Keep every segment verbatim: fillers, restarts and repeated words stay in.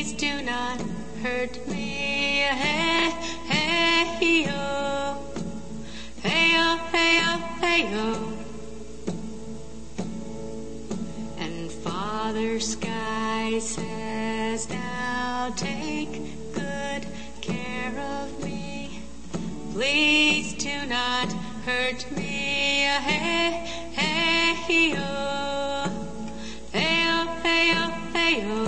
please do not hurt me. Hey, hey, yo. Hey, yo, hey, yo, hey, yo. And Father Sky says, now take good care of me. Please do not hurt me. Hey, hey, yo. Hey, yo, hey, yo, hey, yo.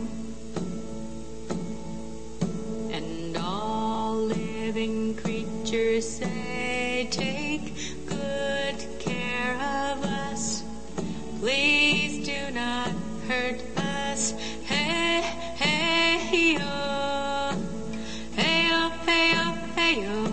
And all living creatures say, take good care of us. Please do not hurt us. Hey, hey, yo. Hey, yo, hey, yo, hey, yo.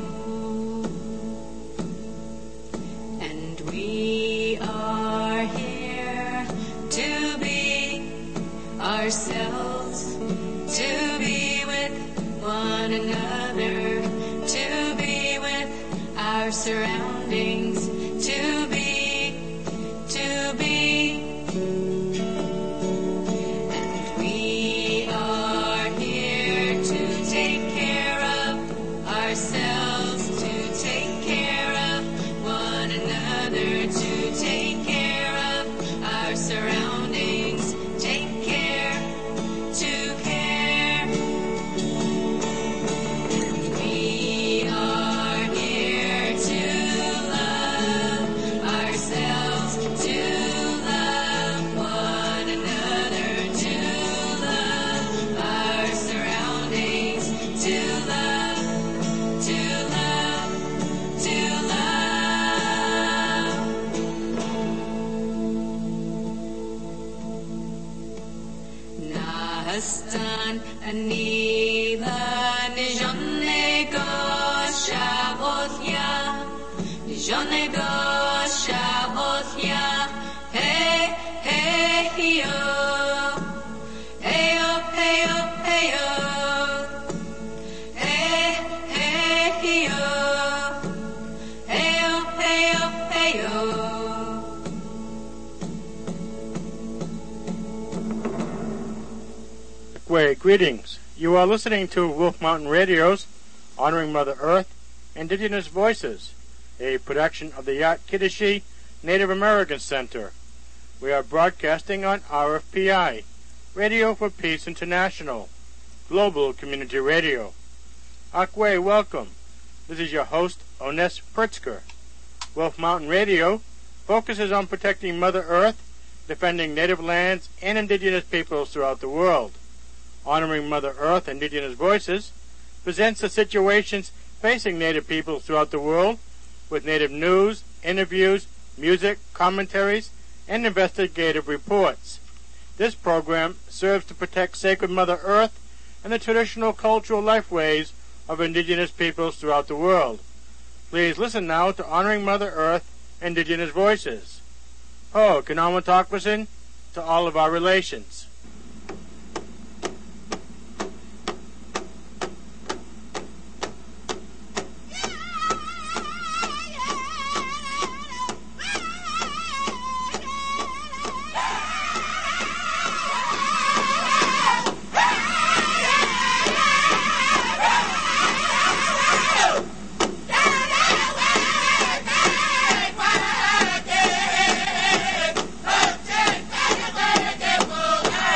And we are here to be ourselves, to be with one another, to be with our surroundings, to be, to be. And we are here to take care of ourselves, to take care of one another, to take care of our surroundings, take care, to care. And we are here to love ourselves, to love one another, to love our surroundings, to love, to love, to love. Nahastan anila nijonego shabothya, nijonego shabothya. Hey, hey, yo. Hey, yo, hey, yo, hey, yo. Hey, hey, yo. Hey, yo, hey, yo, hey, yo. Great greetings. You are listening to Wolf Mountain Radio's Honoring Mother Earth, Indigenous Voices, a production of the Yat Kiddishi Native American Center. We are broadcasting on R F P I, Radio for Peace International, Global Community Radio. Akwe, welcome. This is your host, Ones Pritzker. Wolf Mountain Radio focuses on protecting Mother Earth, defending native lands and indigenous peoples throughout the world. Honoring Mother Earth, Indigenous Voices presents the situations facing native peoples throughout the world with native news, interviews, music, commentaries, and investigative reports. This program serves to protect sacred Mother Earth and the traditional cultural lifeways of indigenous peoples throughout the world. Please listen now to Honoring Mother Earth, Indigenous Voices. Ho, Kanawatokwasin, to all of our relations. Hey!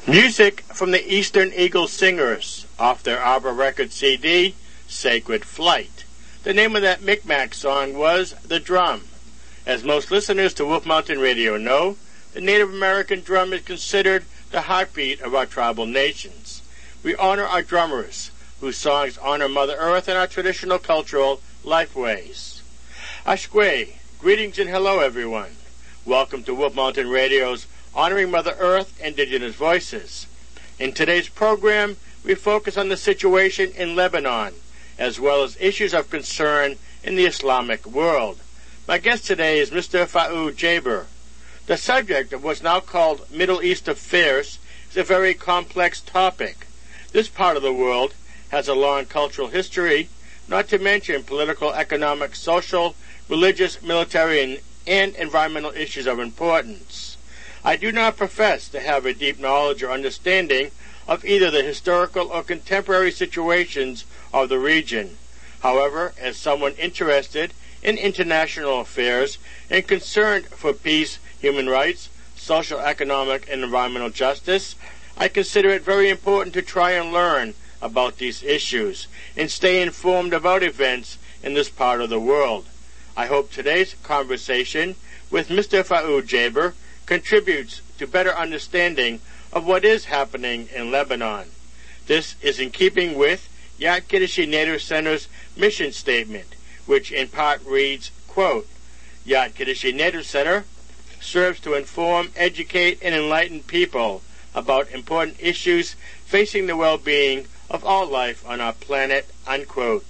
Music from the Eastern Eagle Singers off their Arbor Record C D, Sacred Flight. The name of that Micmac song was The Drum. As most listeners to Wolf Mountain Radio know, the Native American drum is considered the heartbeat of our tribal nations. We honor our drummers, whose songs honor Mother Earth and our traditional cultural lifeways. Ashkwe, greetings and hello everyone. Welcome to Wolf Mountain Radio's Honoring Mother Earth Indigenous Voices. In today's program, we focus on the situation in Lebanon, as well as issues of concern in the Islamic world. My guest today is Mister Fa'ud Jaber. The subject of what's now called Middle East affairs is a very complex topic. This part of the world has a long cultural history, not to mention political, economic, social, religious, military, and, and environmental issues of importance. I do not profess to have a deep knowledge or understanding of either the historical or contemporary situations of the region. However, as someone interested in international affairs and concerned for peace, human rights, social, economic, and environmental justice, I consider it very important to try and learn about these issues and stay informed about events in this part of the world. I hope today's conversation with Mister Fa'ud Jaber contributes to better understanding of what is happening in Lebanon. This is in keeping with Yat Kiddushi Native Center's mission statement, which in part reads, quote, Yat Kiddushi Native Center serves to inform, educate, and enlighten people about important issues facing the well-being of all life on our planet, unquote.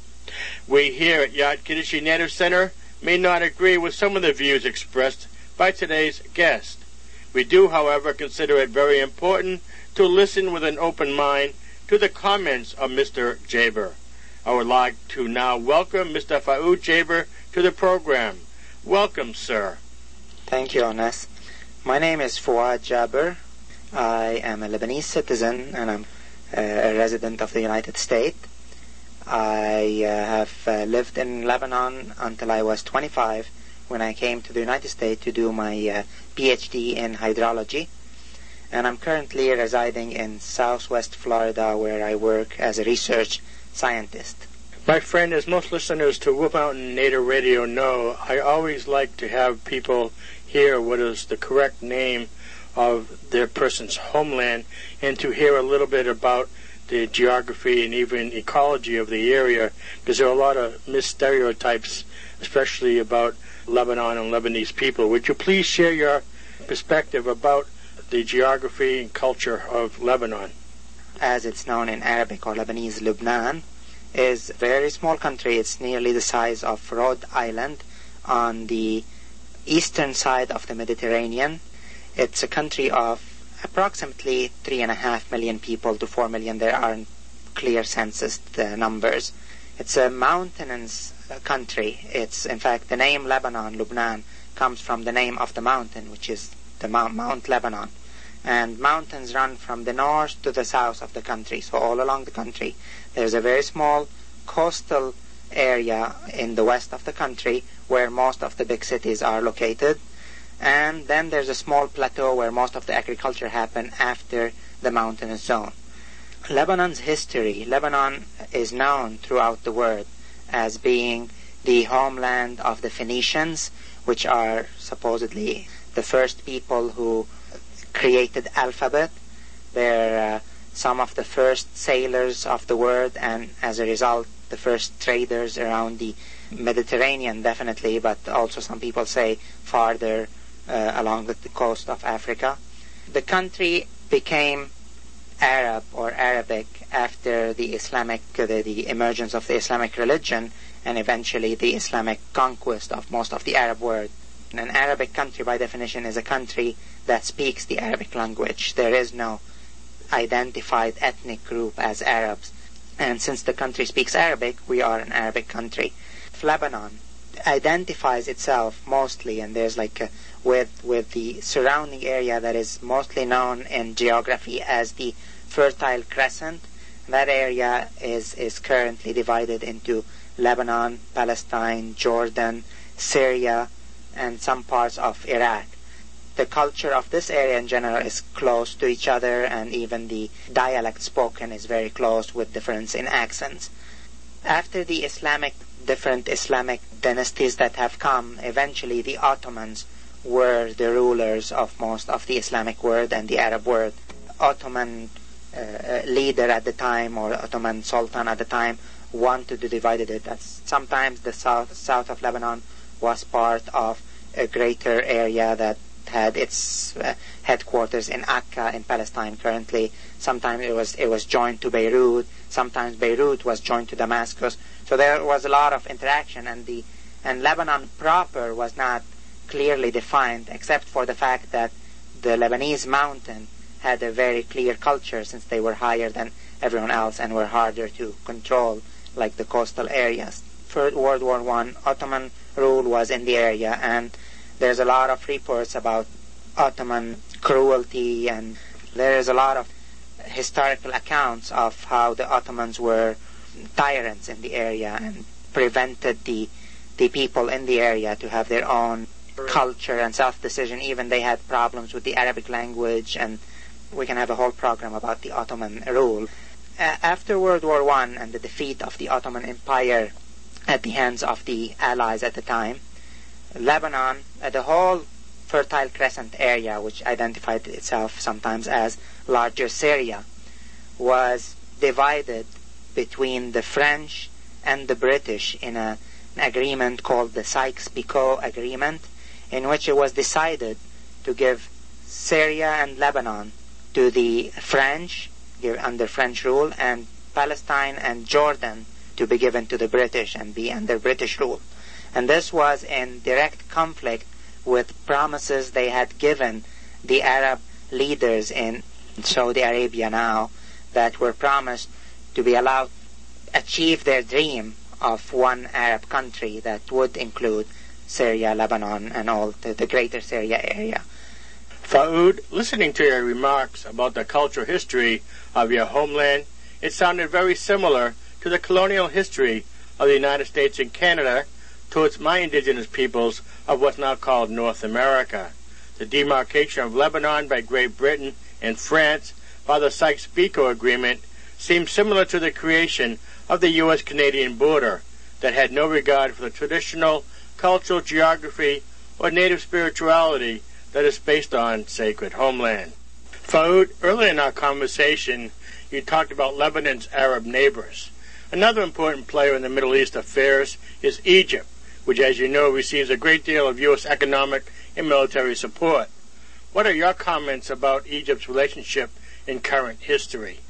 We here at Yat Kiddushi Native Center may not agree with some of the views expressed by today's guest. We do, however, consider it very important to listen with an open mind to the comments of Mister Jaber. I would like to now welcome Mister Fa'ud Jaber to the program. Welcome, sir. Thank you, Ones. My name is Fouad Jaber. I am a Lebanese citizen and I'm uh, a resident of the United States. I uh, have uh, lived in Lebanon until I was twenty-five, when I came to the United States to do my uh, P H D in hydrology. And I'm currently residing in southwest Florida, where I work as a research scientist. My friend, as most listeners to Wolf Mountain Native Radio know, I always like to have people hear what is the correct name of their person's homeland and to hear a little bit about the geography and even ecology of the area, because there are a lot of misstereotypes, especially about Lebanon and Lebanese people. Would you please share your perspective about the geography and culture of Lebanon? As it's known in Arabic or Lebanese, Lebanon is a very small country. It's nearly the size of Rhode Island on the eastern side of the Mediterranean. It's a country of approximately three and a half million people to four million. There aren't clear census numbers. It's a mountainous country. It's, in fact, the name Lebanon, Lubnan, comes from the name of the mountain, which is the Mount, Mount Lebanon. And mountains run from the north to the south of the country. So all along the country, there's a very small coastal area in the west of the country where most of the big cities are located. And then there's a small plateau where most of the agriculture happens after the mountainous zone. Lebanon's history, Lebanon is known throughout the world as being the homeland of the Phoenicians, which are supposedly the first people who created alphabet. They're uh, some of the first sailors of the world, and as a result, the first traders around the Mediterranean, definitely, but also some people say farther uh, along the, the coast of Africa. The country became Arab or Arabic after the Islamic, uh, the, the emergence of the Islamic religion, and eventually the Islamic conquest of most of the Arab world. And an Arabic country, by definition, is a country that speaks the Arabic language. There is no identified ethnic group as Arabs. And since the country speaks Arabic, we are an Arabic country. Lebanon identifies itself mostly, and there's like a, with with the surrounding area that is mostly known in geography as the Fertile Crescent. That area is, is currently divided into Lebanon, Palestine, Jordan, Syria, and some parts of Iraq. the culture of this area in general is close to each other, and even the dialect spoken is very close with difference in accents. After the Islamic, different Islamic dynasties that have come, eventually the Ottomans were the rulers of most of the Islamic world and the Arab world. Ottoman uh, leader at the time, or Ottoman Sultan at the time, wanted to divide it. That's sometimes the south, south of Lebanon was part of a greater area that had its uh, headquarters in Akka in Palestine currently. Sometimes it was it was joined to Beirut. Sometimes Beirut was joined to Damascus. So there was a lot of interaction, and the and Lebanon proper was not clearly defined, except for the fact that the Lebanese mountain had a very clear culture, since they were higher than everyone else and were harder to control, like the coastal areas. For World War One, Ottoman rule was in the area, and there's a lot of reports about Ottoman cruelty, and there is a lot of historical accounts of how the Ottomans were tyrants in the area and prevented the the people in the area to have their own culture and self-decision. Even they had problems with the Arabic language, and we can have a whole program about the Ottoman rule. Uh, after World War One and the defeat of the Ottoman Empire at the hands of the Allies at the time, Lebanon, uh, the whole Fertile Crescent area, which identified itself sometimes as larger Syria, was divided between the French and the British in a, an agreement called the Sykes-Picot Agreement, in which it was decided to give Syria and Lebanon to the French, under French rule, and Palestine and Jordan to be given to the British and be under British rule. And this was in direct conflict with promises they had given the Arab leaders in Saudi Arabia now, that were promised to be allowed to achieve their dream of one Arab country that would include Syria, Lebanon, and all the, the greater Syria area. Fa'ud, listening to your remarks about the cultural history of your homeland, it sounded very similar to the colonial history of the United States and Canada towards my indigenous peoples of what's now called North America. The demarcation of Lebanon by Great Britain and France by the Sykes-Picot Agreement seems similar to the creation of the U S Canadian border that had no regard for the traditional cultural geography or native spirituality that is based on sacred homeland. Fa'ud, earlier in our conversation, you talked about Lebanon's Arab neighbors. Another important player in the Middle East affairs is Egypt, which, as you know, receives a great deal of U S economic and military support. What are your comments about Egypt's relationship in current history?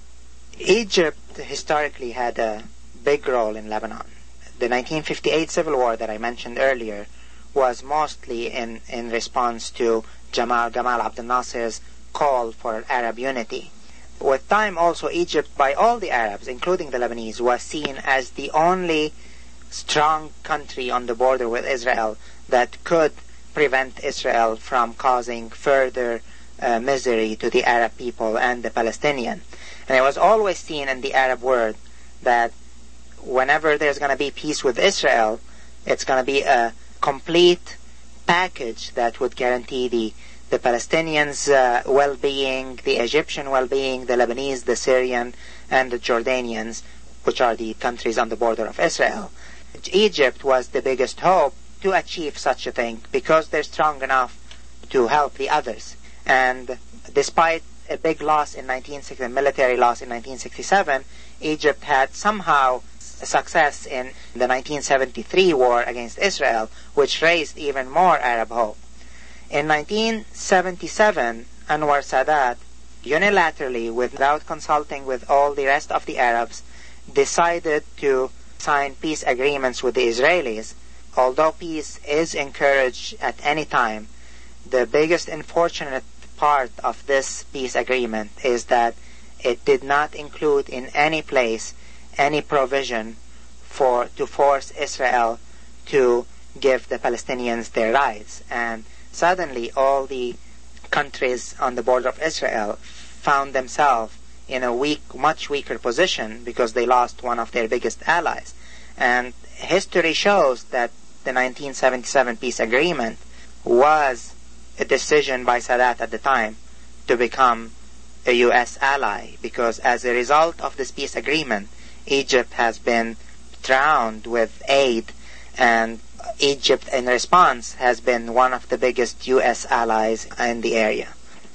Egypt historically had a big role in Lebanon. The nineteen fifty-eight civil war that I mentioned earlier was mostly in, in response to Jamal, Gamal Abdel Nasser's call for Arab unity. With time also, Egypt, by all the Arabs, including the Lebanese, was seen as the only strong country on the border with Israel that could prevent Israel from causing further uh, misery to the Arab people and the Palestinian. And it was always seen in the Arab world that whenever there's going to be peace with Israel, it's going to be a complete package that would guarantee the the Palestinians' uh, well-being, the Egyptian well-being, the Lebanese, the Syrian, and the Jordanians, which are the countries on the border of Israel. Egypt was the biggest hope to achieve such a thing because they're strong enough to help the others. And despite a big loss in nineteen sixty, a military loss in nineteen sixty-seven, Egypt had somehow success in the nineteen seventy-three war against Israel, which raised even more Arab hope. In nineteen seventy-seven, Anwar Sadat, unilaterally, without consulting with all the rest of the Arabs, decided to sign peace agreements with the Israelis. Although peace is encouraged at any time, the biggest unfortunate part of this peace agreement is that it did not include in any place any provision for to force Israel to give the Palestinians their rights. And suddenly all the countries on the border of Israel found themselves in a weak, much weaker position because they lost one of their biggest allies. And history shows that the nineteen seventy-seven peace agreement was a decision by Sadat at the time to become a U S ally, because as a result of this peace agreement, Egypt has been drowned with aid, and Egypt in response has been one of the biggest U S allies in the area.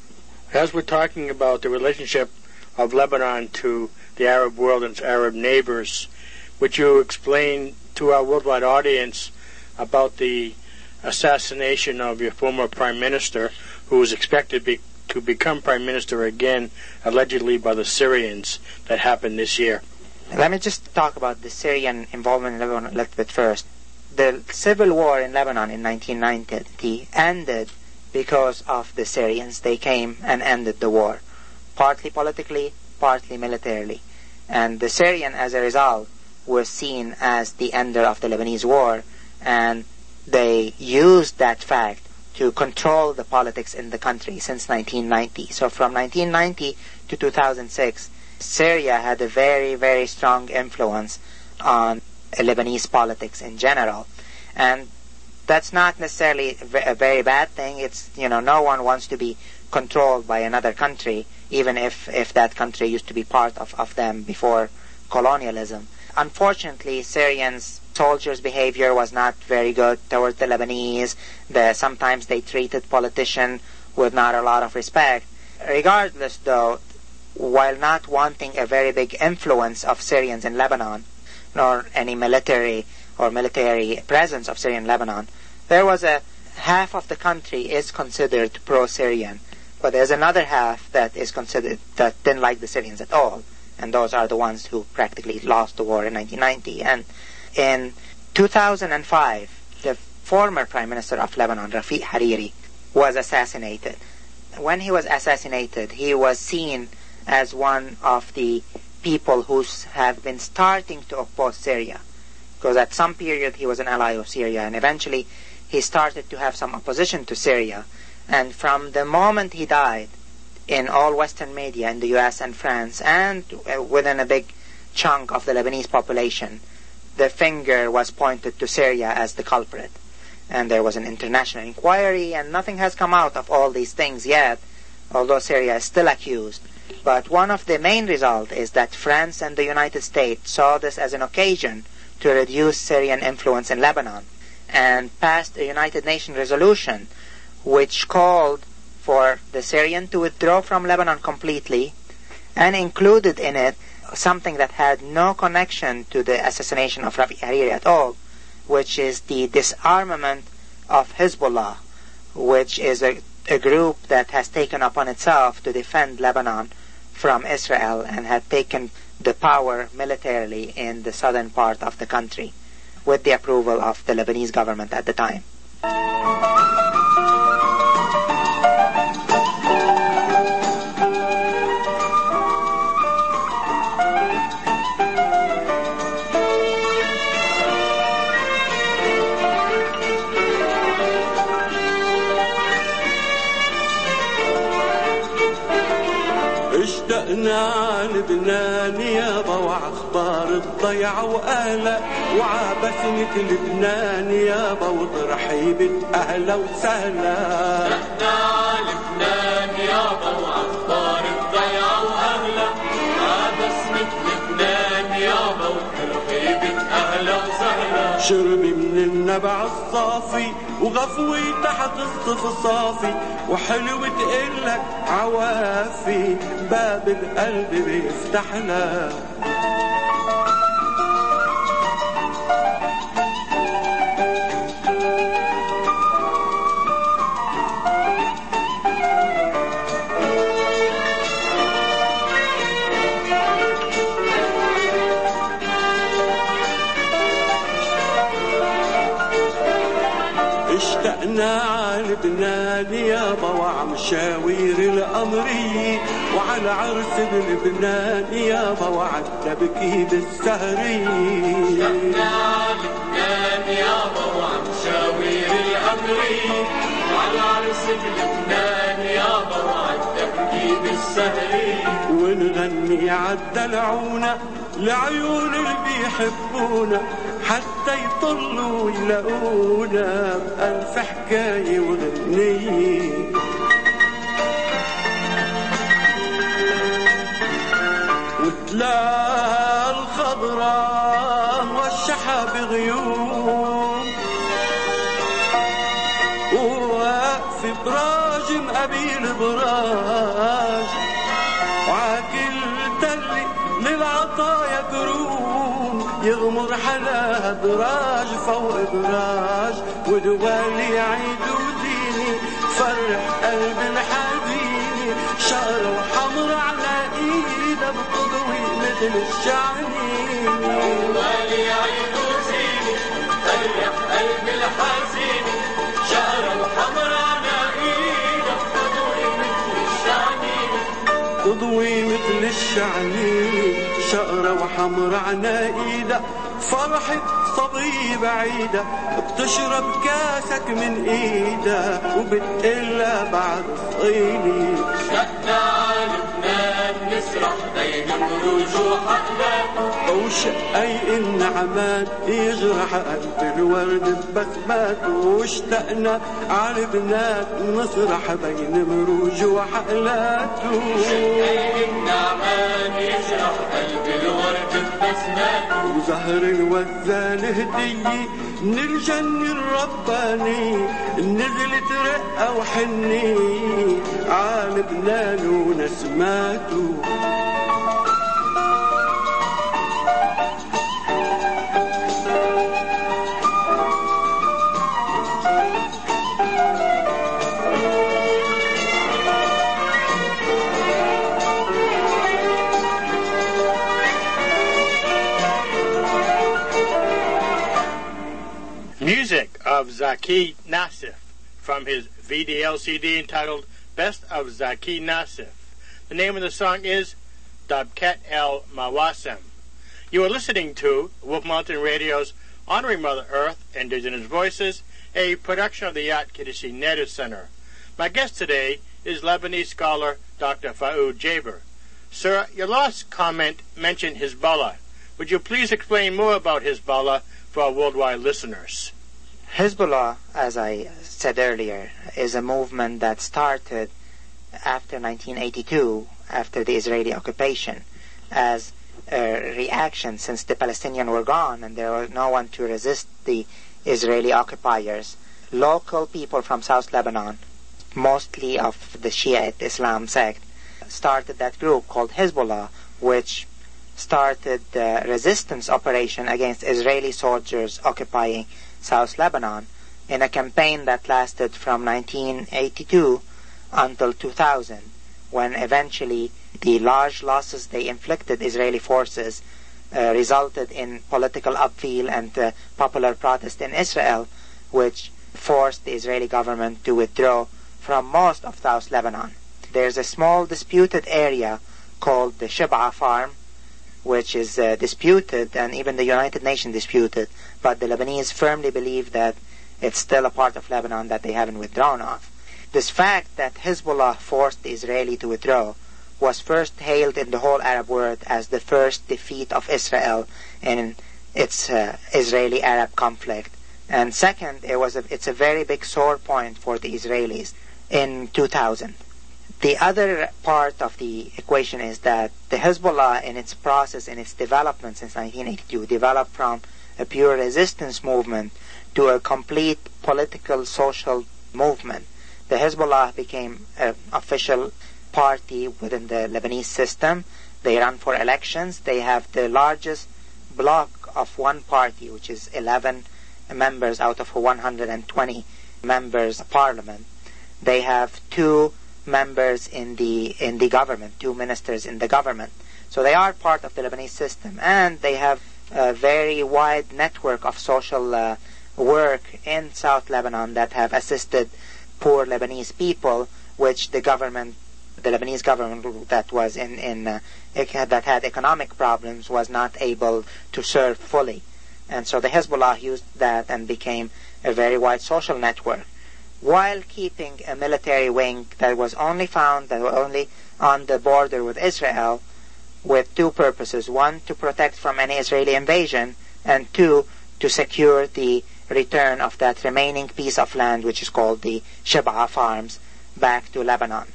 As we're talking about the relationship of Lebanon to the Arab world and its Arab neighbors, would you explain to our worldwide audience about the assassination of your former prime minister, who was expected be, to become prime minister again, allegedly by the Syrians, that happened this year? Let me just talk about the Syrian involvement in Lebanon a little bit first. The civil war in Lebanon in nineteen ninety ended because of the Syrians. They came and ended the war, partly politically, partly militarily. And the Syrian, as a result, was seen as the ender of the Lebanese war, and they used that fact to control the politics in the country since nineteen ninety. So from nineteen ninety to two thousand six, Syria had a very, very strong influence on Lebanese politics in general. And that's not necessarily a very bad thing. It's, you know, no one wants to be controlled by another country, even if, if that country used to be part of, of them before colonialism. Unfortunately, Syrians' soldiers' behavior was not very good towards the Lebanese. The, sometimes they treated politicians with not a lot of respect. Regardless, though, while not wanting a very big influence of Syrians in Lebanon, nor any military or military presence of Syria in Lebanon, there was a half of the country is considered pro-Syrian, but there's another half that is considered that didn't like the Syrians at all, and those are the ones who practically lost the war in nineteen ninety. And in two thousand five, the former Prime Minister of Lebanon, Rafiq Hariri, was assassinated. When he was assassinated, he was seen as one of the people who have been starting to oppose Syria, because at some period he was an ally of Syria, and eventually he started to have some opposition to Syria. And from the moment he died, in all Western media in the U S and France, and within a big chunk of the Lebanese population, the finger was pointed to Syria as the culprit. And there was an international inquiry, and nothing has come out of all these things yet, although Syria is still accused. But one of the main results is that France and the United States saw this as an occasion to reduce Syrian influence in Lebanon, and passed a United Nations resolution which called for the Syrian to withdraw from Lebanon completely, and included in it something that had no connection to the assassination of Rafiq Hariri at all, which is the disarmament of Hezbollah, which is a, a group that has taken upon itself to defend Lebanon from Israel and had taken the power militarily in the southern part of the country, with the approval of the Lebanese government at the time. اشتقنا لبنان يابا وعخبار الضيعة وأهلا وعبسمة لبنان يابا وترحيبة أهلا وسهلا. اشتقنا لبنان يابا وعخبار الضيعة وأهلا وعبسمة لبنان يابا وترحيبة أهلا وسهلا. شربي من النبع الصافي وغفوي تحت الصف الصافي وحلوة تقلك عوافي باب القلب بيفتح لك. اشتقنا على لبنان يابا وعمشاوير القمرية وعلى عرس بلبنان يابا وعالتبكي بالسهرية. اشتقنا على لبنان يابا وعمشاوير القمرية وعلى عرس بلبنان يابا وعالتبكي بالسهرية. ونغني عالدلعونة لعيون اللي بيحبونا حتى يطلوا يلاقونا بألف حكاية وغنية. وتلاقى الخضراء موشحة بغيوم وواقف براج مقابل براج وعاكل تلي للعطايا كروم يغمر حلاها براج فوق براج ودوالي عيدوا ديني فرح قلب الحزين شقرة وحمرا على ايدها بتضوي مثل الشعنين دوالي عيدوا ديني فرح قلب الحزين شقرة وحمرا على ايدها بتضوي مثل الشعنين تضوي مثل الشعنين شقرة وحمرا على ايدها فرحة صبي بعيدة بتشرب كاسك من ايدها وبتقلها بعد صقيلي شقنا على لبنان نسرح بين مروج وحقنا وشقي النعمات يجرح قلب الورد ببسمات واشتقنا على لبنان نسرح بين مروج وحقلات شقي النعمات يجرح قلب الورد ببسمات وزهر الوزان هدية من الجنة الرباني نزلت رقة وحنية على لبنان ونسماته Music of Zaki Nassif from his V D L C D entitled Best of Zaki Nassif. The name of the song is Dabket El Mawasem. You are listening to Wolf Mountain Radio's Honoring Mother Earth, Indigenous Voices, a production of the Yat Kiddushi Native Center. My guest today is Lebanese scholar Doctor Faoud Jaber. Sir, your last comment mentioned Hezbollah. Would you please explain more about Hezbollah for our worldwide listeners? Hezbollah, as I said earlier, is a movement that started after nineteen eighty-two, after the Israeli occupation, as a reaction since the Palestinians were gone and there was no one to resist the Israeli occupiers. Local people from South Lebanon, mostly of the Shiite Islam sect, started that group called Hezbollah, which started the resistance operation against Israeli soldiers occupying South Lebanon in a campaign that lasted from nineteen eighty-two until two thousand, when eventually the large losses they inflicted Israeli forces uh, resulted in political upheaval and uh, popular protest in Israel, which forced the Israeli government to withdraw from most of South Lebanon. There's a small disputed area called the Shib'a Farm, which is uh, disputed, and even the United Nations disputed, but the Lebanese firmly believe that it's still a part of Lebanon that they haven't withdrawn off. This fact that Hezbollah forced the Israeli to withdraw was first hailed in the whole Arab world as the first defeat of Israel in its uh, Israeli-Arab conflict. And second, it was a, it's a very big sore point for the Israelis in two thousand. The other part of the equation is that the Hezbollah, in its process, in its development since nineteen eighty-two, developed from a pure resistance movement to a complete political, social movement. The Hezbollah became an official party within the Lebanese system. They run for elections. They have the largest bloc of one party, which is eleven members out of one hundred twenty members of parliament. They have two members in the in the government, two ministers in the government. So they are part of the Lebanese system, and they have a very wide network of social uh, work in South Lebanon that have assisted poor Lebanese people, which the government, the Lebanese government that was in in uh, that had economic problems, was not able to serve fully. And so the Hezbollah used that and became a very wide social network, while keeping a military wing that was only found, that was only on the border with Israel, with two purposes. One, to protect from any Israeli invasion, and two, to secure the return of that remaining piece of land, which is called the Shib'a Farms, back to Lebanon.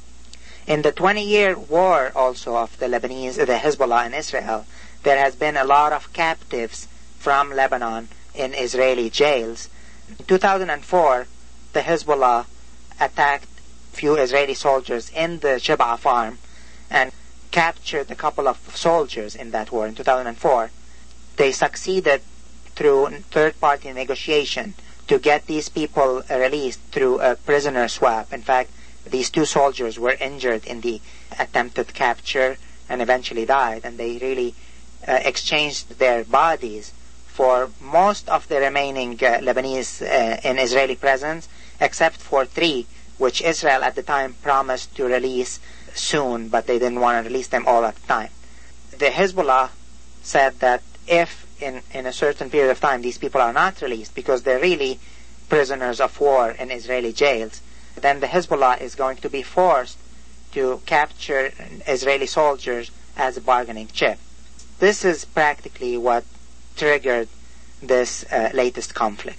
In the twenty-year war also of the Lebanese, the Hezbollah in Israel, there has been a lot of captives from Lebanon in Israeli jails. In two thousand four, the Hezbollah attacked few Israeli soldiers in the Shib'a farm and captured a couple of soldiers in that war in two thousand four. They succeeded through third-party negotiation to get these people released through a prisoner swap. In fact, these two soldiers were injured in the attempted capture and eventually died, and they really uh, exchanged their bodies for most of the remaining uh, Lebanese uh, in Israeli presence, except for three, which Israel at the time promised to release soon, but they didn't want to release them all at the time. The Hezbollah said that if in, in a certain period of time these people are not released because they're really prisoners of war in Israeli jails, then the Hezbollah is going to be forced to capture Israeli soldiers as a bargaining chip. This is practically what triggered this uh, latest conflict.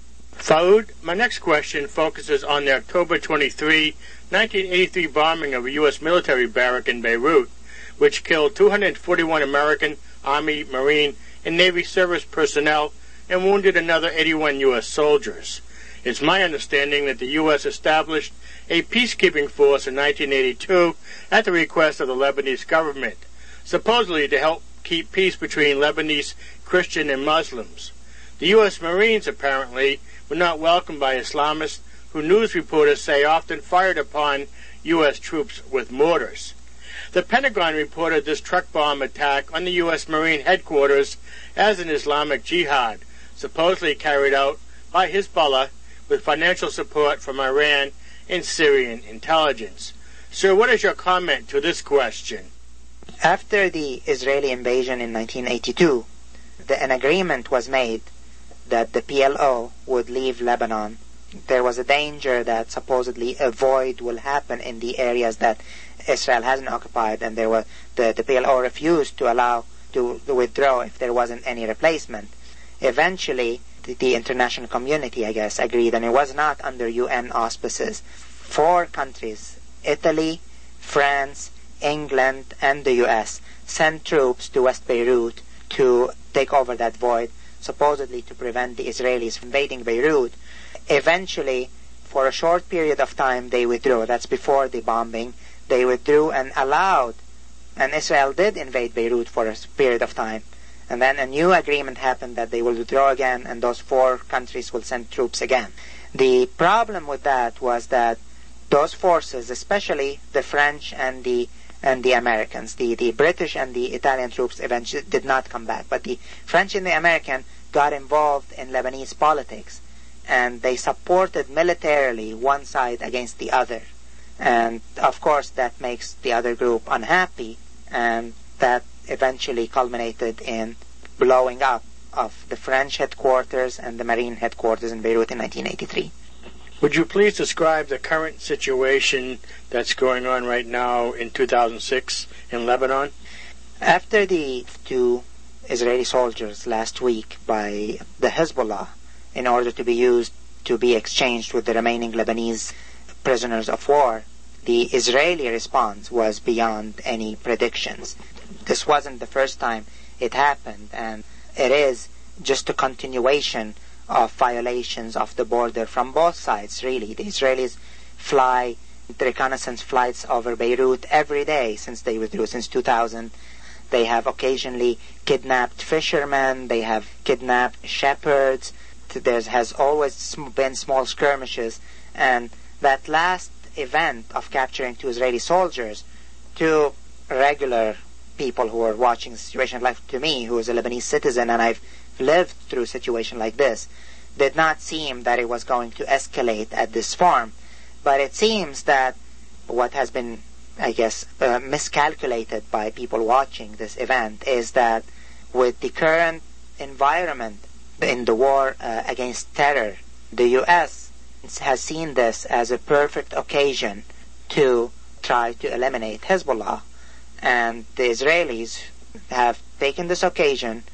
Faoud, my next question focuses on the October twenty-third, nineteen eighty-three bombing of a U S military barrack in Beirut, which killed two hundred forty-one American, Army, Marine, and Navy service personnel and wounded another eighty-one U S soldiers. It's my understanding that the U S established a peacekeeping force in nineteen eighty-two at the request of the Lebanese government, supposedly to help keep peace between Lebanese Christian and Muslims. The U S Marines, apparently, were not welcomed by Islamists who news reporters say often fired upon U S troops with mortars. The Pentagon reported this truck bomb attack on the U S Marine headquarters as an Islamic jihad, supposedly carried out by Hezbollah with financial support from Iran and Syrian intelligence. Sir, what is your comment to this question? After the Israeli invasion in nineteen eighty-two, the, an agreement was made that the P L O would leave Lebanon. There was a danger that supposedly a void will happen in the areas that Israel hasn't occupied, and there was the, the P L O refused to allow to, to withdraw if there wasn't any replacement. Eventually, the, the international community, I guess, agreed, and it was not under U N auspices. Four countries, Italy, France, England, and the U S, sent troops to West Beirut to take over that void, supposedly to prevent the Israelis from invading Beirut. Eventually, for a short period of time, they withdrew. That's before the bombing. They withdrew and allowed, and Israel did invade Beirut for a period of time. And then a new agreement happened that they will withdraw again, and those four countries will send troops again. The problem with that was that those forces, especially the French and the and the Americans, the, the British and the Italian troops eventually did not come back, but the French and the American got involved in Lebanese politics, and they supported militarily one side against the other. And of course that makes the other group unhappy, and that eventually culminated in blowing up of the French headquarters and the Marine headquarters in Beirut in nineteen eighty-three. Would you please describe the current situation that's going on right now in two thousand six in Lebanon? After the two Israeli soldiers last week by the Hezbollah in order to be used to be exchanged with the remaining Lebanese prisoners of war, the Israeli response was beyond any predictions. This wasn't the first time it happened, and it is just a continuation of violations of the border from both sides, really. The Israelis fly reconnaissance flights over Beirut every day since they withdrew, since two thousand. They have occasionally kidnapped fishermen, they have kidnapped shepherds, there has always been small skirmishes, and that last event of capturing two Israeli soldiers, two regular people who were watching the situation, like to me, who is a Lebanese citizen, and I've lived through a situation like this, did not seem that it was going to escalate at this form. But it seems that what has been, I guess, uh, miscalculated by people watching this event is that with the current environment in the war uh, against terror, the U S has seen this as a perfect occasion to try to eliminate Hezbollah. And the Israelis have taken this occasion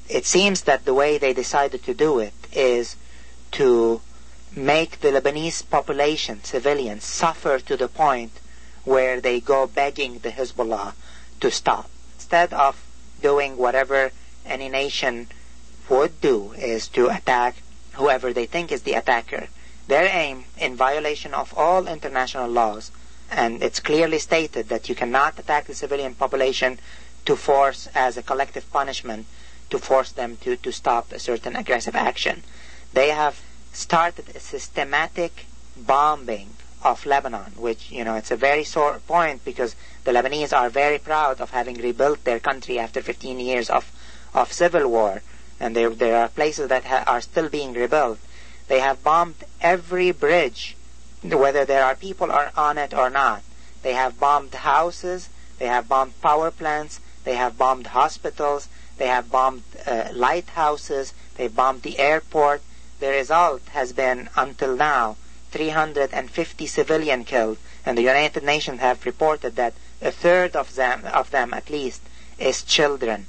it seems that the way they decided to do it is to make the Lebanese population, civilians, suffer to the point where they go begging the Hezbollah to stop. Instead of doing whatever any nation would do, is to attack whoever they think is the attacker. Their aim, in violation of all international laws, and it's clearly stated that you cannot attack the civilian population to force, as a collective punishment, to force them to, to stop a certain aggressive action. They have started a systematic bombing of Lebanon, which, you know, it's a very sore point because the Lebanese are very proud of having rebuilt their country after fifteen years of, of civil war, and there, there are places that ha- are still being rebuilt. They have bombed every bridge, whether there are people are on it or not. They have bombed houses, they have bombed power plants, they have bombed hospitals, they have bombed uh, lighthouses, they bombed the airport. The result has been, until now, three hundred fifty civilian killed, and the United Nations have reported that a third of them, of them at least, is children.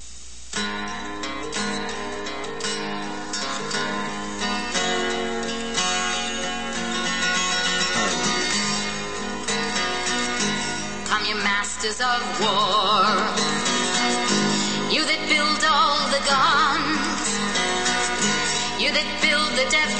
Come, you masters of war, you that build all the guns, you that build the death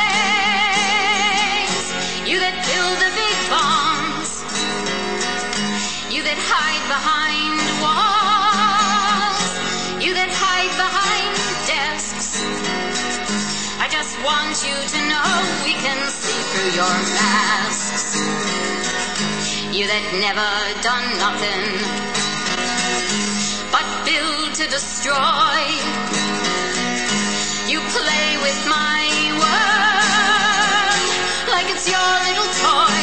flags, you that build the big bombs, you that hide behind walls, you that hide behind desks. I just want you to know we can see through your masks. You that never done nothing but build to destroy. You play with my world like it's your little toy.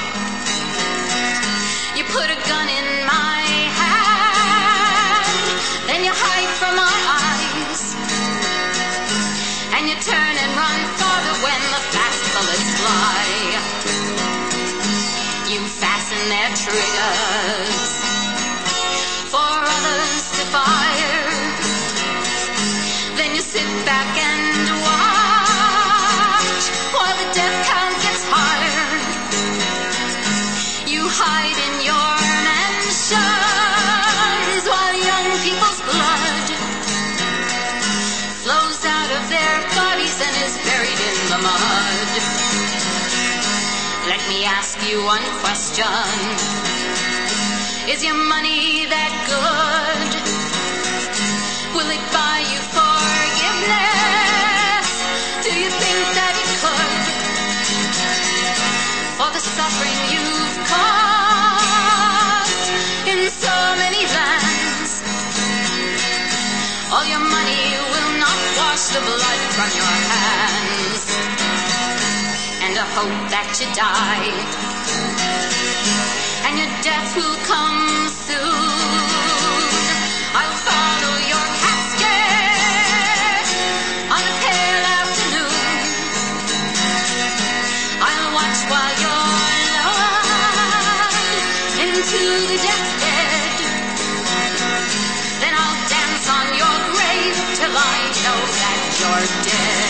You put a gun in my hand, then you hide from my eyes, and you turn and run farther when the fast bullets fly. You fasten their triggers for others to fire. Then you sit back and watch while the death count gets higher. You hide in your mansions while young people's blood flows out of their bodies and is buried in the mud. Let me ask you one question. Is your money that good? Will it buy you forgiveness? Do you think that it could? For the suffering you've caused in so many lands, all your money will not wash the blood from your hands. And I hope that you die, and your death will come soon. I'll follow your casket on a pale afternoon. I'll watch while you're lowered into the deathbed. Then I'll dance on your grave till I know that you're dead.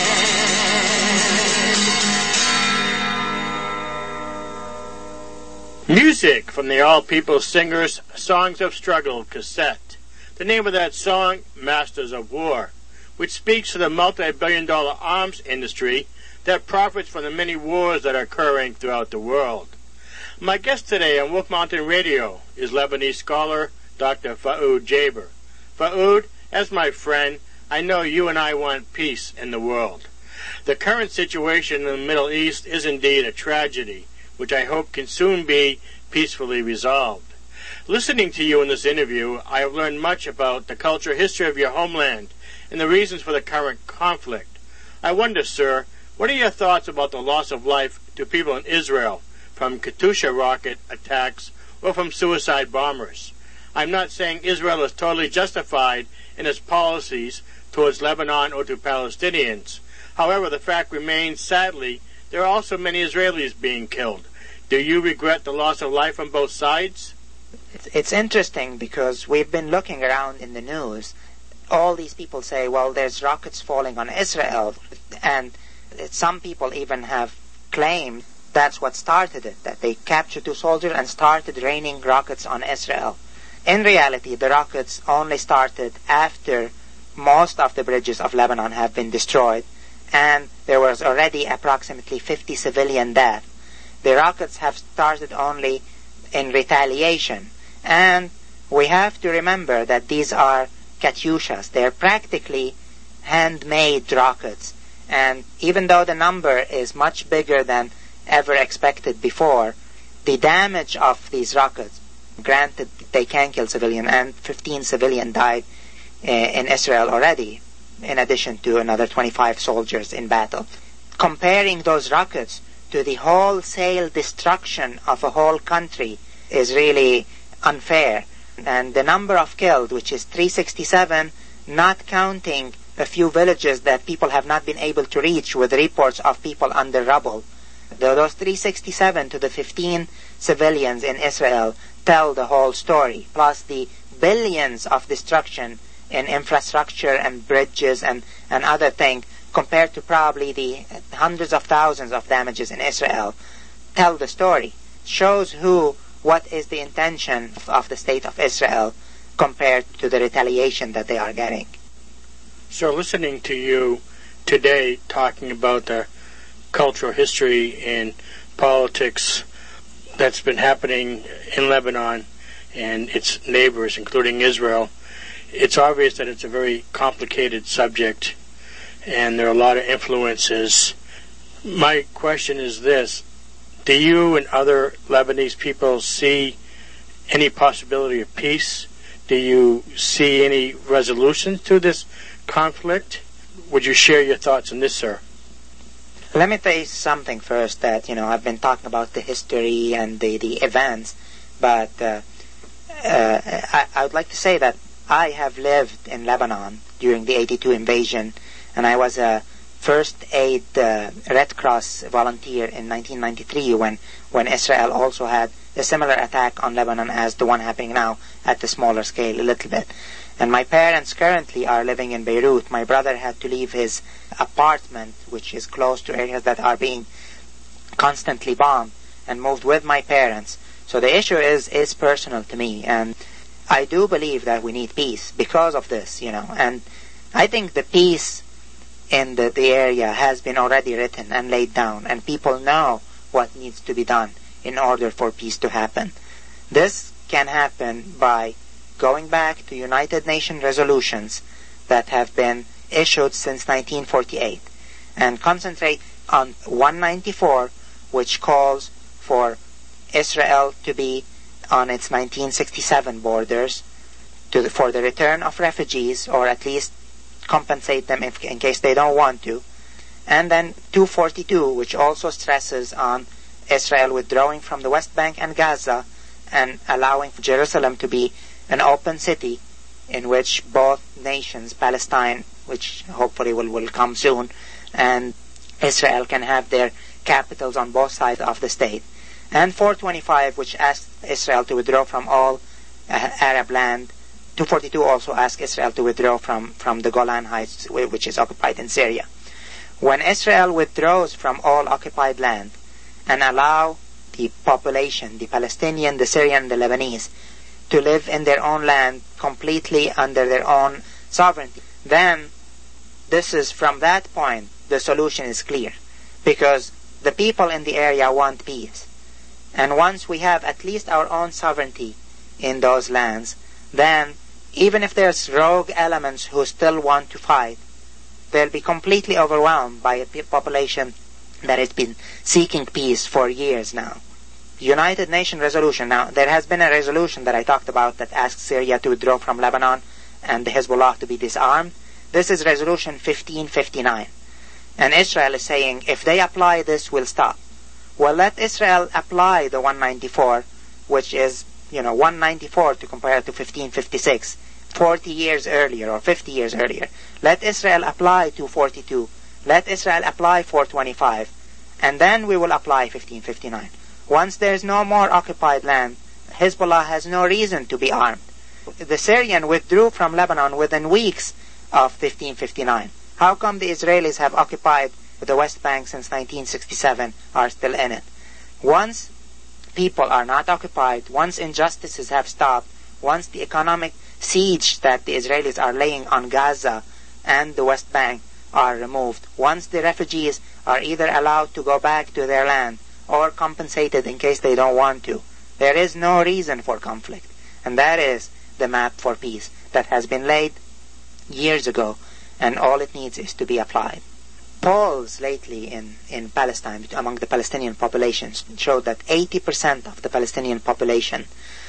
Music from the All People Singers Songs of Struggle cassette. The name of that song, Masters of War, which speaks to the multi-billion dollar arms industry that profits from the many wars that are occurring throughout the world. My guest today on Wolf Mountain Radio is Lebanese scholar Doctor Fouad Jaber. Fouad, as my friend, I know you and I want peace in the world. The current situation in the Middle East is indeed a tragedy, which I hope can soon be peacefully resolved. Listening to you in this interview, I have learned much about the culture history of your homeland and the reasons for the current conflict. I wonder, sir, what are your thoughts about the loss of life to people in Israel from Katyusha rocket attacks or from suicide bombers? I'm not saying Israel is totally justified in its policies towards Lebanon or to Palestinians. However, the fact remains, sadly, there are also many Israelis being killed. Do you regret the loss of life on both sides? It's, it's interesting because we've been looking around in the news all these people say, well, there's rockets falling on Israel, and some people even have claimed that's what started it, that they captured two soldiers and started raining rockets on Israel. In reality, the rockets only started after most of the bridges of Lebanon have been destroyed, and there was already approximately fifty civilian deaths. The rockets have started only in retaliation, and we have to remember that these are Katyushas. They're practically handmade rockets, and even though the number is much bigger than ever expected before, the damage of these rockets, granted they can kill civilians, and fifteen civilians died uh, in Israel already, in addition to another twenty-five soldiers in battle. Comparing those rockets to the wholesale destruction of a whole country is really unfair. And the number of killed, which is three hundred sixty-seven, not counting a few villages that people have not been able to reach with reports of people under rubble. Those three hundred sixty-seven to the fifteen civilians in Israel tell the whole story, plus the billions of destruction in infrastructure and bridges and, and other things, compared to probably the hundreds of thousands of damages in Israel, tell the story. Shows who, what is the intention of the state of Israel compared to the retaliation that they are getting. So listening to you today talking about the cultural history and politics that's been happening in Lebanon and its neighbors, including Israel, it's obvious that it's a very complicated subject and there are a lot of influences. My question is this: do you and other Lebanese people see any possibility of peace? Do you see any resolution to this conflict? Would you share your thoughts on this, sir? Let me tell you something first, that, you know, I've been talking about the history and the, the events, but uh, uh, I, I would like to say that I have lived in Lebanon during the eighty-two invasion, and I was a first aid uh, Red Cross volunteer in nineteen ninety-three when, when Israel also had a similar attack on Lebanon as the one happening now, at the smaller scale a little bit. And my parents currently are living in Beirut. My brother had to leave his apartment, which is close to areas that are being constantly bombed, and moved with my parents. So the issue is, is personal to me, and I do believe that we need peace because of this, you know. And I think the peace in the, the area has been already written and laid down, and people know what needs to be done in order for peace to happen. This can happen by going back to United Nations resolutions that have been issued since nineteen forty-eight and concentrate on one ninety-four, which calls for Israel to be on its nineteen sixty-seven borders to the, for the return of refugees, or at least compensate them if, in case they don't want to. And then two forty-two, which also stresses on Israel withdrawing from the West Bank and Gaza and allowing Jerusalem to be an open city in which both nations, Palestine, which hopefully will, will come soon, and Israel can have their capitals on both sides of the state. And four twenty-five, which asks Israel to withdraw from all uh, Arab land. two forty-two also asks Israel to withdraw from, from the Golan Heights, which is occupied in Syria. When Israel withdraws from all occupied land and allow the population, the Palestinian, the Syrian, the Lebanese, to live in their own land completely under their own sovereignty, then this is, from that point, the solution is clear. Because the people in the area want peace. And once we have at least our own sovereignty in those lands, then even if there's rogue elements who still want to fight, they'll be completely overwhelmed by a population that has been seeking peace for years now. United Nations resolution. Now, there has been a resolution that I talked about that asks Syria to withdraw from Lebanon and the Hezbollah to be disarmed. This is resolution fifteen fifty-nine. And Israel is saying, if they apply this, we'll stop. Well, let Israel apply the one ninety-four, which is, you know, one ninety-four to compare to fifteen fifty-six, forty years earlier or fifty years earlier. Let Israel apply two forty-two. Let Israel apply four twenty-five. And then we will apply fifteen fifty-nine. Once there is no more occupied land, Hezbollah has no reason to be armed. The Syrian withdrew from Lebanon within weeks of fifteen fifty-nine. How come the Israelis have occupied the West Bank since nineteen sixty-seven, are still in it? Once people are not occupied, once injustices have stopped, once the economic siege that the Israelis are laying on Gaza and the West Bank are removed, once the refugees are either allowed to go back to their land or compensated in case they don't want to, there is no reason for conflict. And that is the map for peace that has been laid years ago, and all it needs is to be applied. Polls lately in, in Palestine, among the Palestinian populations, showed that eighty percent of the Palestinian population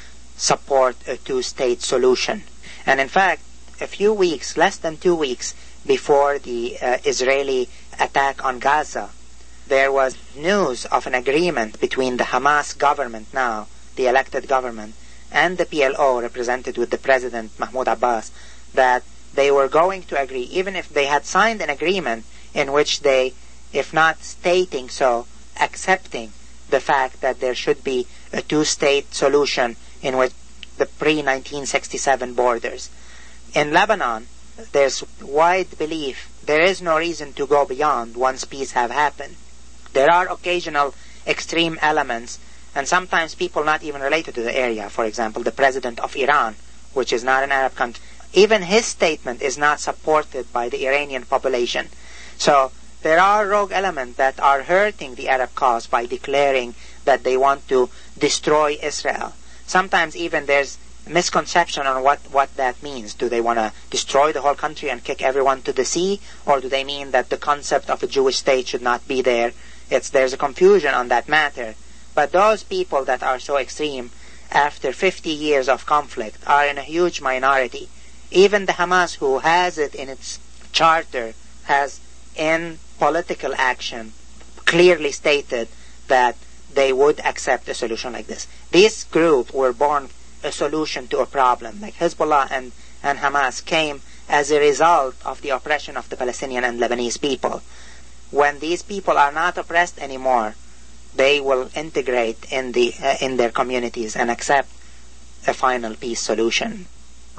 support a two-state solution. And in fact, a few weeks, less than two weeks before the uh, Israeli attack on Gaza, there was news of an agreement between the Hamas government now, the elected government, and the P L O, represented with the president Mahmoud Abbas, that they were going to agree, even if they had signed an agreement in which they, if not stating so, accepting the fact that there should be a two-state solution in which the pre nineteen sixty-seven borders. In Lebanon, there's wide belief there is no reason to go beyond once peace have happened. There are occasional extreme elements, and sometimes people not even related to the area. For example, the president of Iran, which is not an Arab country, even his statement is not supported by the Iranian population. So there are rogue elements that are hurting the Arab cause by declaring that they want to destroy Israel. Sometimes even there's misconception on what, what that means. Do they want to destroy the whole country and kick everyone to the sea? Or do they mean that the concept of a Jewish state should not be there? It's, there's a confusion on that matter. But those people that are so extreme, after fifty years of conflict, are in a huge minority. Even the Hamas, who has it in its charter, has in political action clearly stated that they would accept a solution like this. This group were born a solution to a problem. Like Hezbollah and, and Hamas came as a result of the oppression of the Palestinian and Lebanese people. When these people are not oppressed anymore, they will integrate in the uh, in their communities and accept a final peace solution.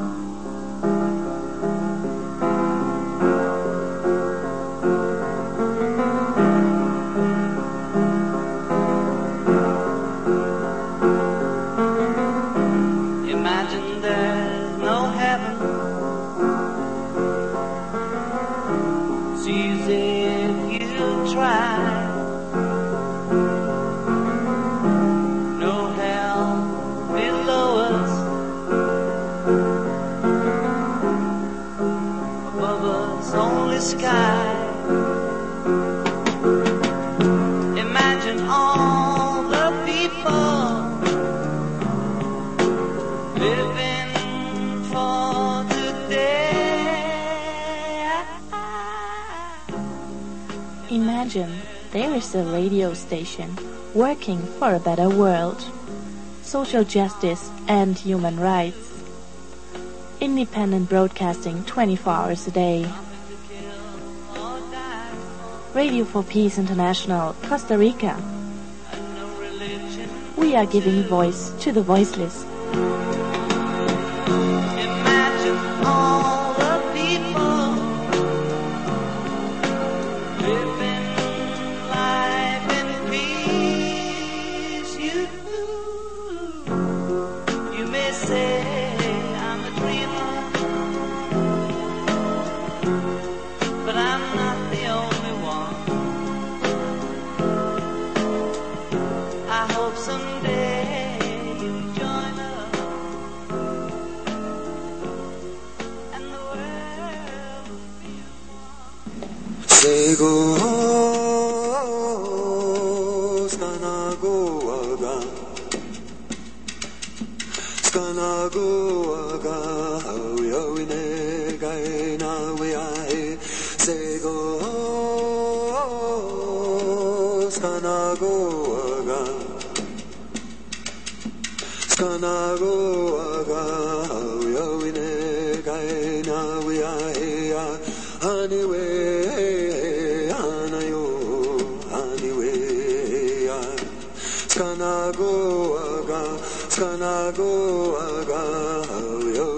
Imagine there's no heaven. It's easy if you try. No hell below us. Above us only sky. Imagine all the people living for today. Imagine there is a radio station working for a better world, social justice and human rights. Independent broadcasting twenty-four hours a day. Radio for Peace International, Costa Rica. We are giving voice to the voiceless. Imagine all the people living life in peace. You, you may say I'm a dreamer, but I'm not the only one. I hope someday you'll join us. Sego skanagoaga skanagoaga hawine gaina wiae Sego skanagoaga skanagoaga hawine gaina wiae anyway Skanagoaga, skanagoaga, yo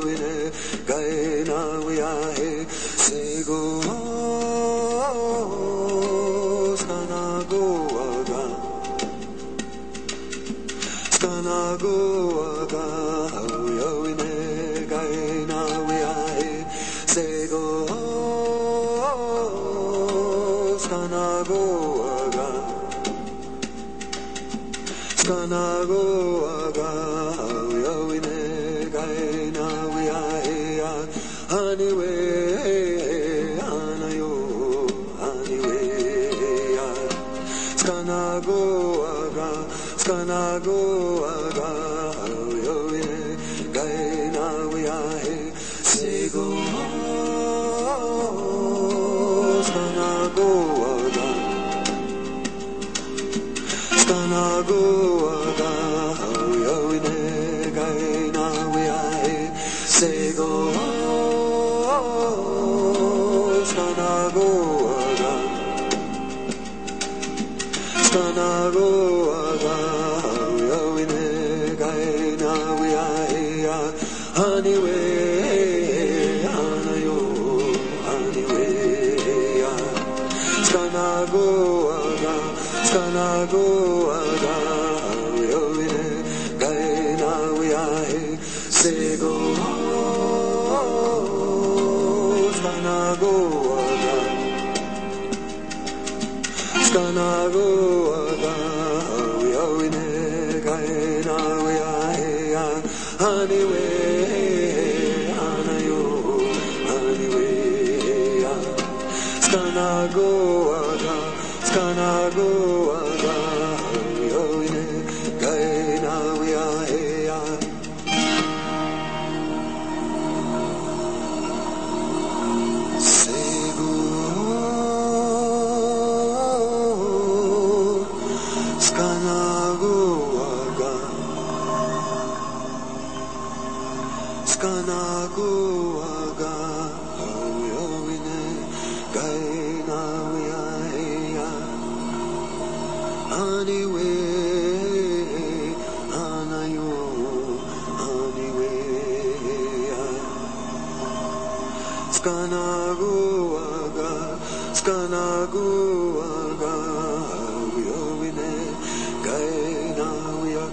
skanago aga yawine gaina we are anyway anayo anyway skanago aga skanago aga yawine gaina we are sego skanago aga skanago aga yawine gaina we are sego skanago aga skanago aga yawine gaina we are anyway anayo anyway skanago aga skanago aga yawine gaina we are sego skanago aga skanago aga yawine gaina we are anyway anayo anyway skanago aga skanago aga yawine gaina we are sego skanago aga skanago aga yawine gaina we are anyway anayo anyway skanago aga skanago aga yawine gaina we are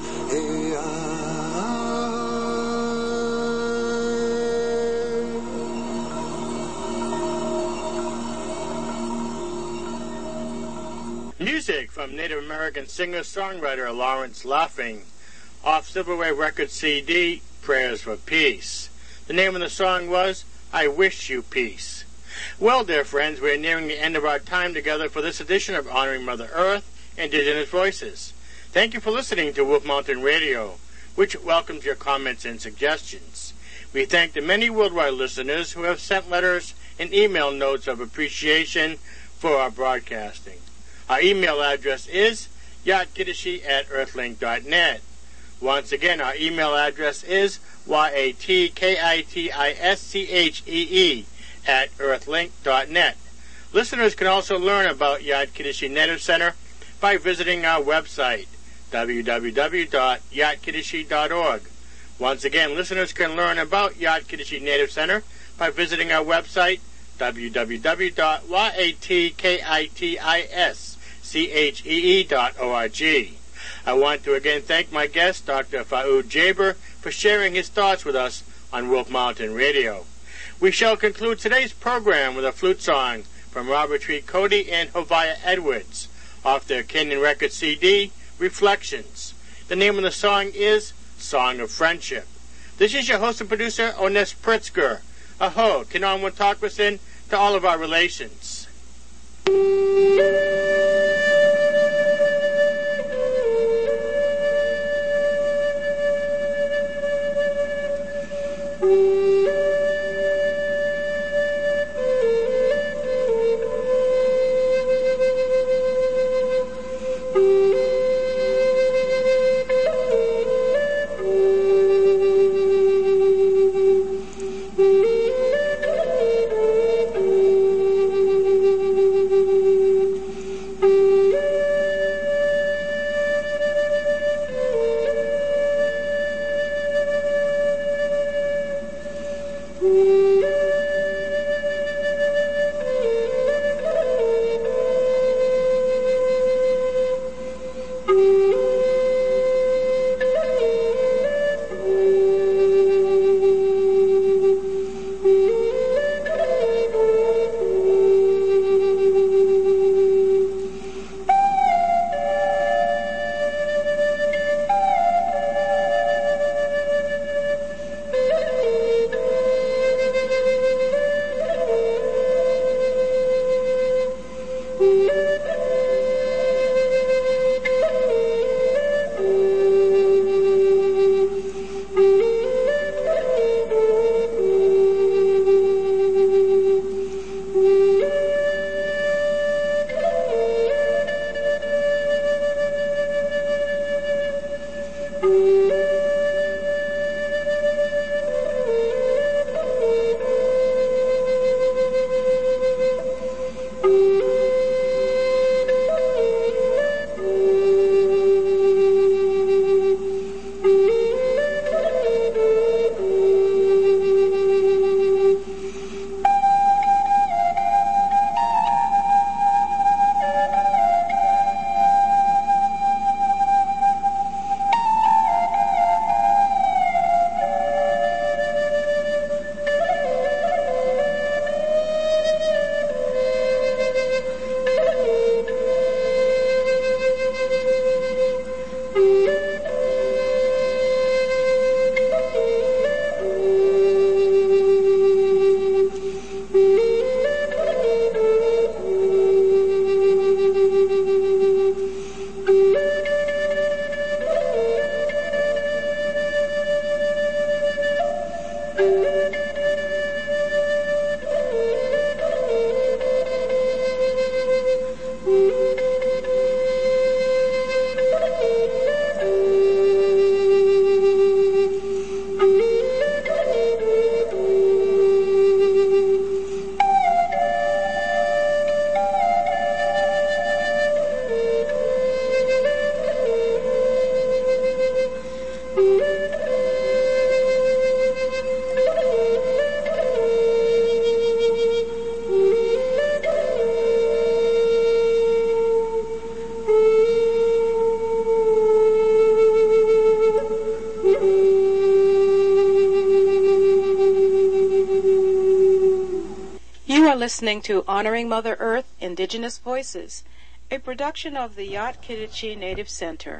Music from Native American singer-songwriter Lawrence Laughing off Silverway Records C D, Prayers for Peace. The name of the song was I Wish You Peace. Well, dear friends, we're nearing the end of our time together for this edition of Honoring Mother Earth, Indigenous Voices. Thank you for listening to Wolf Mountain Radio, which welcomes your comments and suggestions. We thank the many worldwide listeners who have sent letters and email notes of appreciation for our broadcasting. Our email address is yatkiddishi at earthlink dot net. Once again, our email address is Y-A-T-K-I-T-I-S-C-H-E-E at earthlink dot net. Listeners can also learn about Yad Kiddishi Native Center by visiting our website, w w w dot yat kiddishi dot org. Once again, listeners can learn about Yad Kiddishi Native Center by visiting our website, w w w dot yatkiddishi dot org. I want to again thank my guest, Doctor Faoud Jaber, for sharing his thoughts with us on Wolf Mountain Radio. We shall conclude today's program with a flute song from Robert Tree Cody and Hovia Edwards off their Canyon Records C D, Reflections. The name of the song is Song of Friendship. This is your host and producer, Ones Pritzker. Aho, Kinon Wontakwasin, to all of our relations. Thank you. You are listening to Honoring Mother Earth, Indigenous Voices, a production of the Yat Kiddichee Native Center.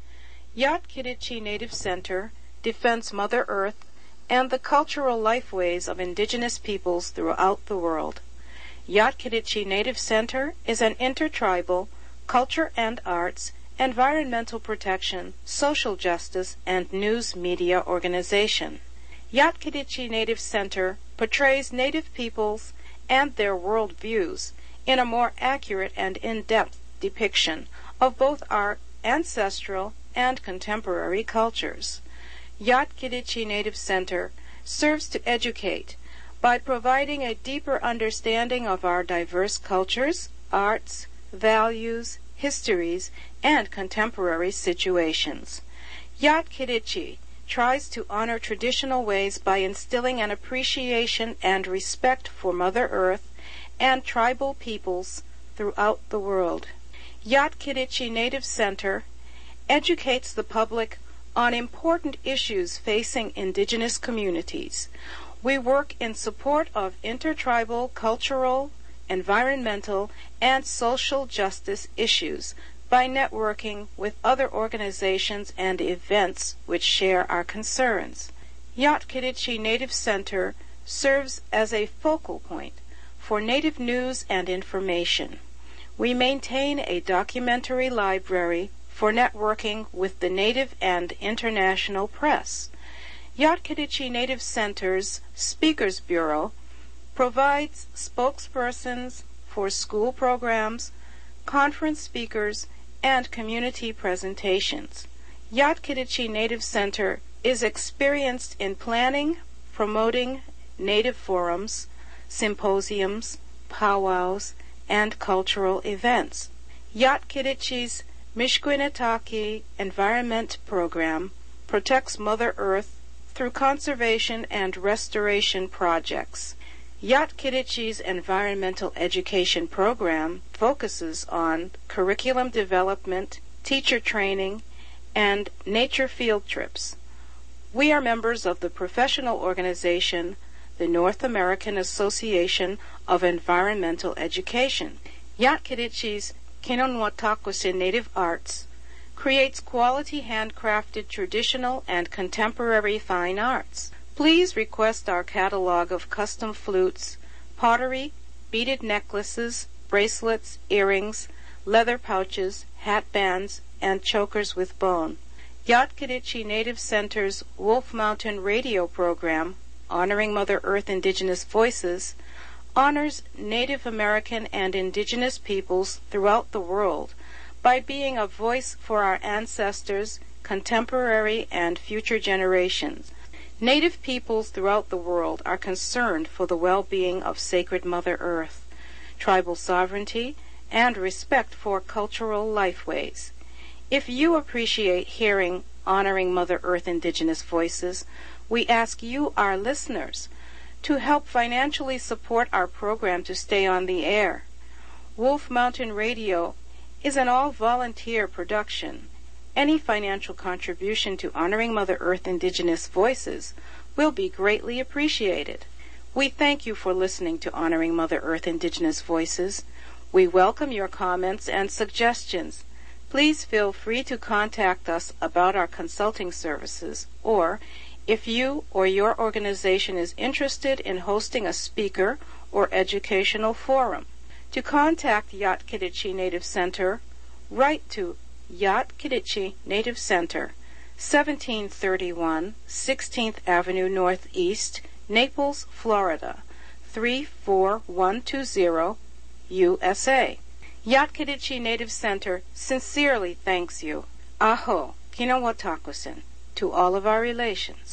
Yat Kiddichee Native Center defends Mother Earth and the cultural lifeways of indigenous peoples throughout the world. Yat Kiddichee Native Center is an intertribal, culture and arts, environmental protection, social justice, and news media organization. Yat Kiddichee Native Center portrays Native peoples and their world views in a more accurate and in-depth depiction of both our ancestral and contemporary cultures. Yat Kiddichee Native Center serves to educate by providing a deeper understanding of our diverse cultures, arts, values, histories, and contemporary situations. Yat Kiddichee tries to honor traditional ways by instilling an appreciation and respect for Mother Earth and tribal peoples throughout the world. Yat Kiddichee Native Center educates the public on important issues facing indigenous communities. We work in support of intertribal, cultural, environmental, and social justice issues by networking with other organizations and events which share our concerns. Yat Kiddichee Native Center serves as a focal point for Native news and information. We maintain a documentary library for networking with the Native and international press. Yat Kiddichee Native Center's Speakers Bureau provides spokespersons for school programs, conference speakers, and community presentations. Yat Kiddichee Native Center is experienced in planning, promoting Native forums, symposiums, powwows, and cultural events. Yat Kiddichee's Mishkwinetaki Environment Program protects Mother Earth through conservation and restoration projects. Yat Kiddichee's environmental education program focuses on curriculum development, teacher training, and nature field trips. We are members of the professional organization, the North American Association of Environmental Education. Yat Kiddichee's Kinonwatakwsin Native Arts creates quality handcrafted traditional and contemporary fine arts. Please request our catalog of custom flutes, pottery, beaded necklaces, bracelets, earrings, leather pouches, hat bands, and chokers with bone. Yat Kiddichee Native Center's Wolf Mountain radio program, Honoring Mother Earth Indigenous Voices, honors Native American and indigenous peoples throughout the world by being a voice for our ancestors, contemporary, and future generations. Native peoples throughout the world are concerned for the well-being of sacred Mother Earth, tribal sovereignty, and respect for cultural lifeways. If you appreciate hearing Honoring Mother Earth Indigenous Voices, we ask you, our listeners, to help financially support our program to stay on the air. Wolf Mountain Radio is an all-volunteer production. Any financial contribution to Honoring Mother Earth Indigenous Voices will be greatly appreciated. We thank you for listening to Honoring Mother Earth Indigenous Voices. We welcome your comments and suggestions. Please feel free to contact us about our consulting services, or if you or your organization is interested in hosting a speaker or educational forum. To contact Yat Kiddichee Native Center, write to Yat Kiddichee Native Center, seventeen thirty-one sixteenth Avenue Northeast, Naples, Florida, three four one two zero, U S A. Yat Kiddichee Native Center sincerely thanks you. Aho, Kinawatakwsin, to all of our relations.